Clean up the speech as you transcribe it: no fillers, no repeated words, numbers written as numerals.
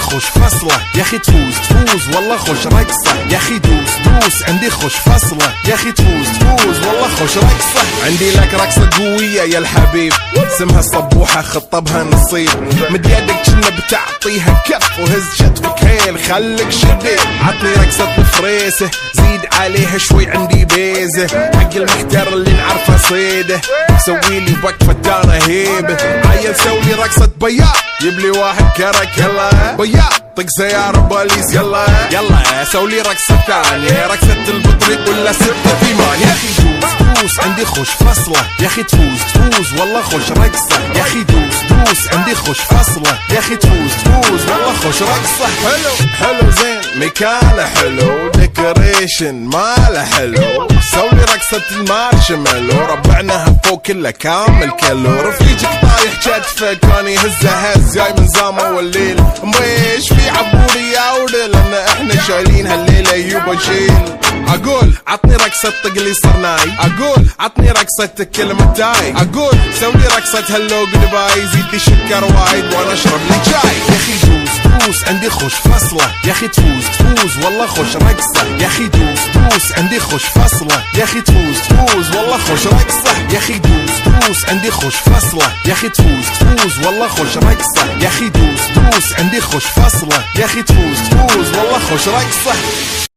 خوش فصله يا اخي تفوز والله خوش رقصه يا اخي دوس عندي خوش فصله يا اخي تفوز والله خوش رقصه. عندي لك رقصه قويه يا الحبيب اسمها الصبوحه خطبها نصيب مد يدك كنا بتعطيها كف وهز شتفك هيل خليك شديد. عطني رقصه الفريسه زيد عليها شوي عندي بيزه حق المحتار اللي نعرفه صيده سويلي وقفه انا هيبه عيل سوي رقصه بياض يبلي واحد كرك يلا بياض طق سيارة بوليس يلا سولي رقصة ثانية رقصة البطريق ولا ستة في مان. يا اخي دوس عندي خوش فصلة يا اخي تفوز والله خوش رقصة يا اخي دوس عندي خوش فصلة يا اخي تفوز والله خوش رقصة. حلو زين مكانه حلو ديكوريشن ماله حلو سولي رقصة المارشميلو ربعناها فوق كله كامل كيلو رفيجك طايح كتفك كان يهزه هز جاي من زامه والليل مبيش في عبوري يا ودل لان احنا شايلين هالليله يوبا شيل. اقول عطني رقصه طقلي صرناي اقول عطني رقصه كلمه تاي اقول سوي رقصه هلو جود باي زيد لي شكر وايد وانا اشرب لي شاي. يا اخي دوس عندي خوش فصله يا اخي تفوز والله خوش رقصه يا اخي دوس عندي خوش فصله يا اخي تفوز والله خوش رقصه يا اخي دوس عندي خوش فصله يا اخي تفوز والله خوش رقصه يا اخي دوس عندي خوش فصله يا اخي تفوز والله خوش رقصه.